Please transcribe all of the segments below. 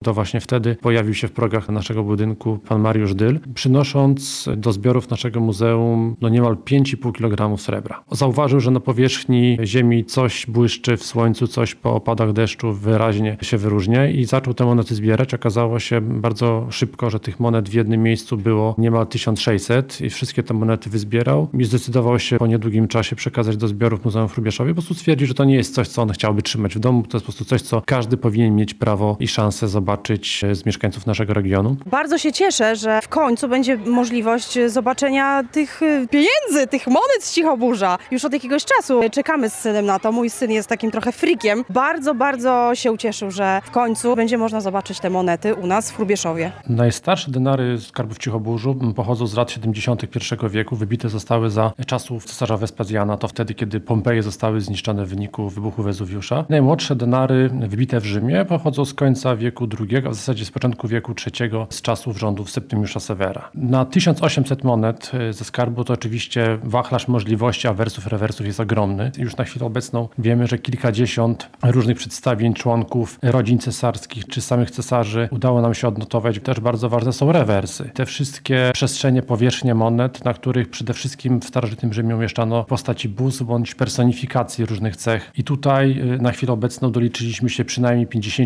To właśnie wtedy pojawił się w progach naszego budynku pan Mariusz Dyl, przynosząc do zbiorów naszego muzeum niemal 5,5 kg srebra. Zauważył, że na powierzchni ziemi coś błyszczy w słońcu, coś po opadach deszczu wyraźnie się wyróżnia i zaczął te monety zbierać. Okazało się bardzo szybko, że tych monet w jednym miejscu było niemal 1600 i wszystkie te monety wyzbierał i zdecydował się po niedługim czasie przekazać do zbiorów Muzeum w Hrubieszowie. Po prostu stwierdził, że to nie jest coś, co on chciałby trzymać w domu, to jest po prostu coś, co każdy powinien mieć prawo i szansę zobaczyć z mieszkańców naszego regionu. Bardzo się cieszę, że w końcu będzie możliwość zobaczenia tych pieniędzy, tych monet z Cichoburza. Już od jakiegoś czasu czekamy z synem na to. Mój syn jest takim trochę frikiem. Bardzo się ucieszył, że w końcu będzie można zobaczyć te monety u nas w Hrubieszowie. Najstarsze denary skarbów w Cichoburzu pochodzą z lat 70. I wieku. Wybite zostały za czasów cesarza Wespazjana, to wtedy, kiedy Pompeje zostały zniszczone w wyniku wybuchu Wezuwiusza. Najmłodsze denary wybite w Rzymie pochodzą z końca wieku II, a w zasadzie z początku wieku III, z czasów rządów Septymiusza Severa. Na 1800 monet ze skarbu to oczywiście wachlarz możliwości awersów, rewersów jest ogromny. Już na chwilę obecną wiemy, że kilkadziesiąt różnych przedstawień członków rodzin cesarskich czy samych cesarzy udało nam się odnotować. Też bardzo ważne są rewersy. Te wszystkie przestrzenie, powierzchnie monet, na których przede wszystkim w starożytnym Rzymie umieszczano postaci bóstw bądź personifikacji różnych cech. I tutaj na chwilę obecną doliczyliśmy się przynajmniej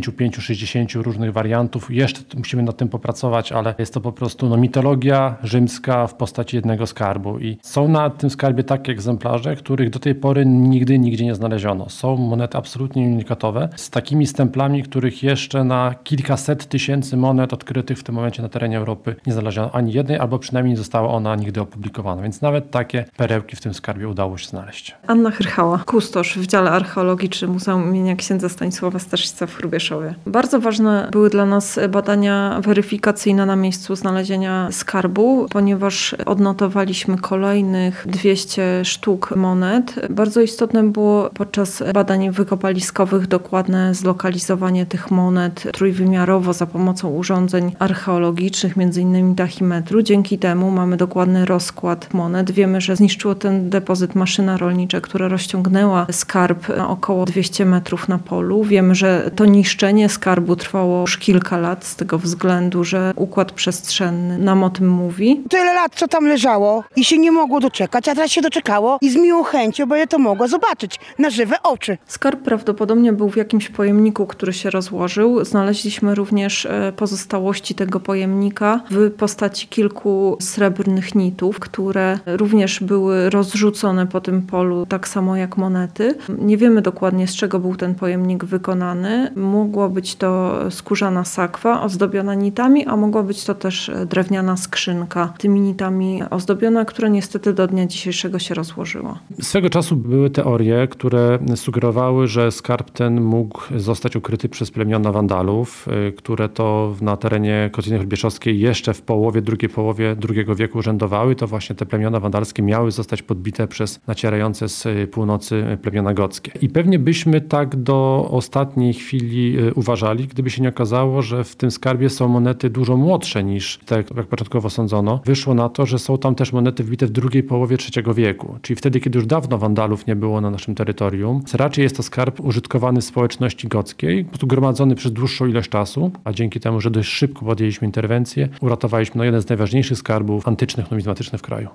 55-60 różnych wariantów. Jeszcze musimy nad tym popracować, ale jest to po prostu mitologia rzymska w postaci jednego skarbu. I są na tym skarbie takie egzemplarze, których do tej pory nigdy nigdzie nie znaleziono. Są monety absolutnie unikatowe z takimi stemplami, których jeszcze na kilkaset tysięcy monet odkrytych w tym momencie na terenie Europy nie znaleziono ani jednej, albo przynajmniej nie została ona nigdy opublikowana. Więc nawet takie perełki w tym skarbie udało się znaleźć. Anna Hrychała, kustosz w dziale archeologicznym Muzeum im. Księdza Stanisława Staszica w Hrubieszowie. Bardzo ważne były dla nas badania weryfikacyjne na miejscu znalezienia skarbu, ponieważ odnotowaliśmy kolejnych 200 sztuk monet. Bardzo istotne było podczas badań wykopaliskowych dokładne zlokalizowanie tych monet trójwymiarowo za pomocą urządzeń archeologicznych, m.in. tachymetru. Dzięki temu mamy dokładny rozkład monet. Wiemy, że zniszczyło ten depozyt maszyna rolnicza, która rozciągnęła skarb na około 200 metrów na polu. Wiemy, że to niszczenie skarbu trwało już kilka lat z tego względu, że układ przestrzenny nam o tym mówi. Tyle lat, co tam leżało i się nie mogło doczekać, a teraz się doczekało i z miłą chęcią, bo ja to mogła zobaczyć na żywe oczy. Skarb prawdopodobnie był w jakimś pojemniku, który się rozłożył. Znaleźliśmy również pozostałości tego pojemnika w postaci kilku srebrnych nitów, które również były rozrzucone po tym polu, tak samo jak monety. Nie wiemy dokładnie, z czego był ten pojemnik wykonany. Mogło być to skórzana sakwa ozdobiona nitami, a mogła być to też drewniana skrzynka tymi nitami ozdobiona, która niestety do dnia dzisiejszego się rozłożyła. Swego czasu były teorie, które sugerowały, że skarb ten mógł zostać ukryty przez plemiona Wandalów, które to na terenie Kotliny Hrubieszowskiej jeszcze w drugiej połowie II wieku urzędowały. To właśnie te plemiona wandalskie miały zostać podbite przez nacierające z północy plemiona gockie. I pewnie byśmy tak do ostatniej chwili uważali, gdyby się nie okazało, że w tym skarbie są monety dużo młodsze niż te, jak początkowo sądzono. Wyszło na to, że są tam też monety wbite w drugiej połowie III wieku, czyli wtedy, kiedy już dawno Wandalów nie było na naszym terytorium. Raczej jest to skarb użytkowany w społeczności gockiej, po prostu gromadzony przez dłuższą ilość czasu, a dzięki temu, że dość szybko podjęliśmy interwencję, uratowaliśmy jeden z najważniejszych skarbów antycznych, numizmatycznych w kraju.